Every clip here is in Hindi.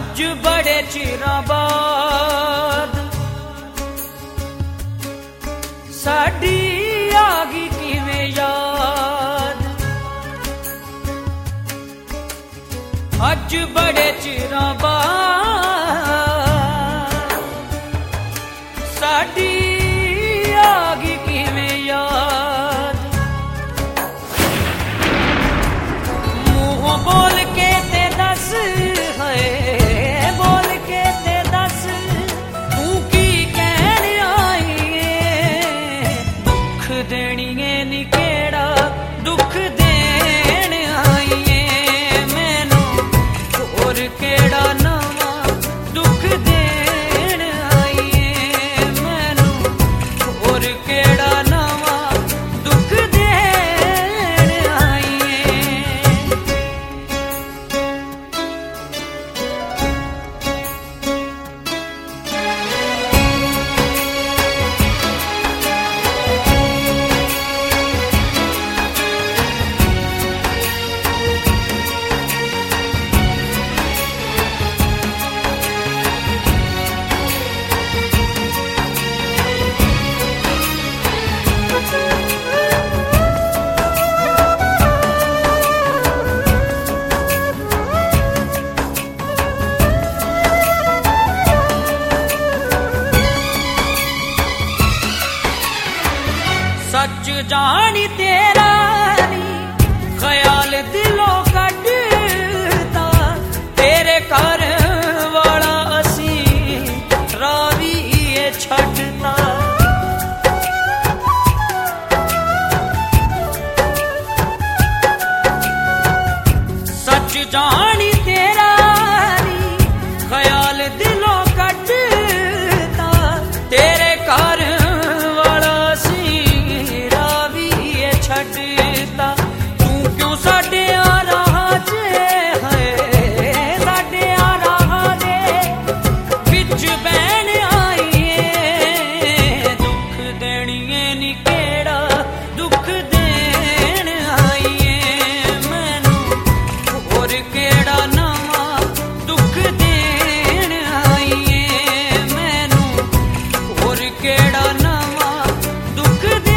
अज बड़े चिरां बाद साडी आ गई किवें याद। अज बड़े चिरां बाद साडी आ गई किवें याद। मुंह बोल के ते दस है, बोल के ते दस तू की कहन आई है। दुख देनी है नी केड़ा दुख देन आई है। मैनू होर केड़ा नवा दुख देन आई है। मैनू होर केड़ा नवा दुख देन आई है। सच जानी तेरा नी ख्याल दिलों कटता। तेरे घर वाला असी रावी ये छड़ता। सच जानी तेरा नी ख्याल दिलों कटता। तेरे घर छड़ता तू क्यों साडे आ रहा जे है। साडे आ रहा जे बिच बैन आई है। दुख देनी है नी केड़ा दुख देन आई है। मैनू होर केड़ा नवा दुख देन आई है। मैनू होर केड़ा नवा दुख देन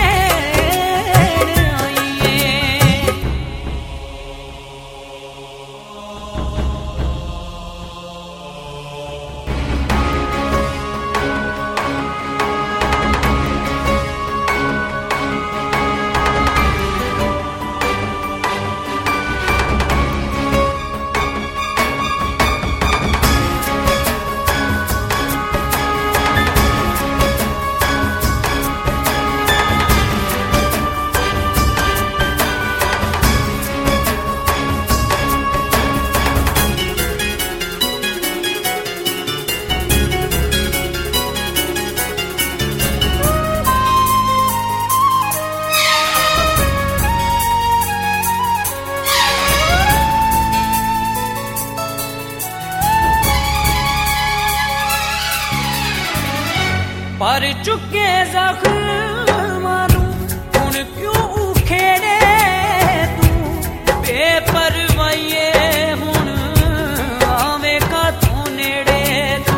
पर चुके जख्मां नू हुण क्यों उखेड़े तू। बेपरवाहिए हुण आवे कातों नेड़े तू।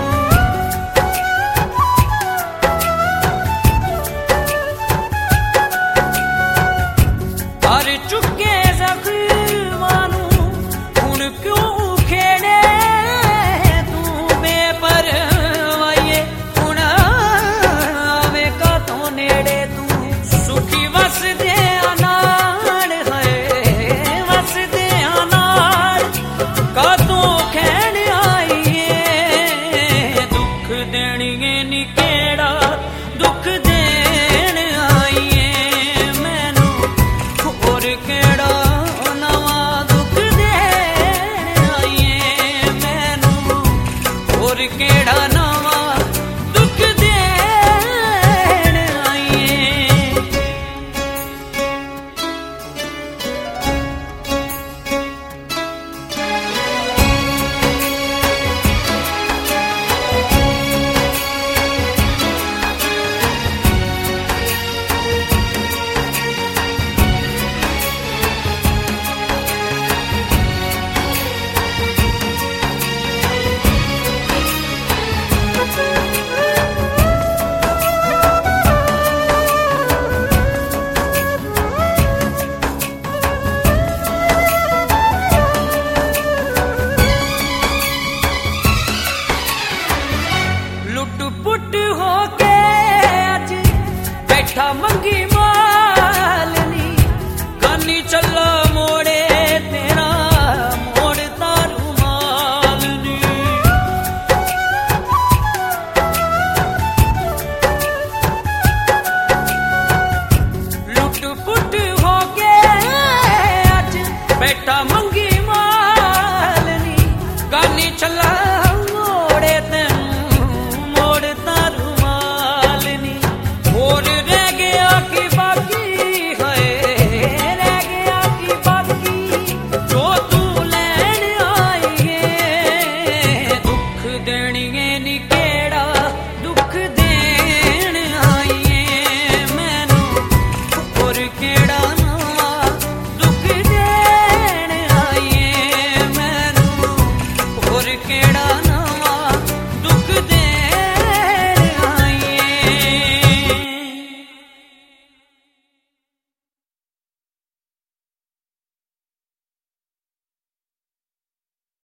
पर चुके जख्मां नू हुण क्यों उखेड़े तू। बेपरवाहिए हुण आवे कातों नेड़े बैठा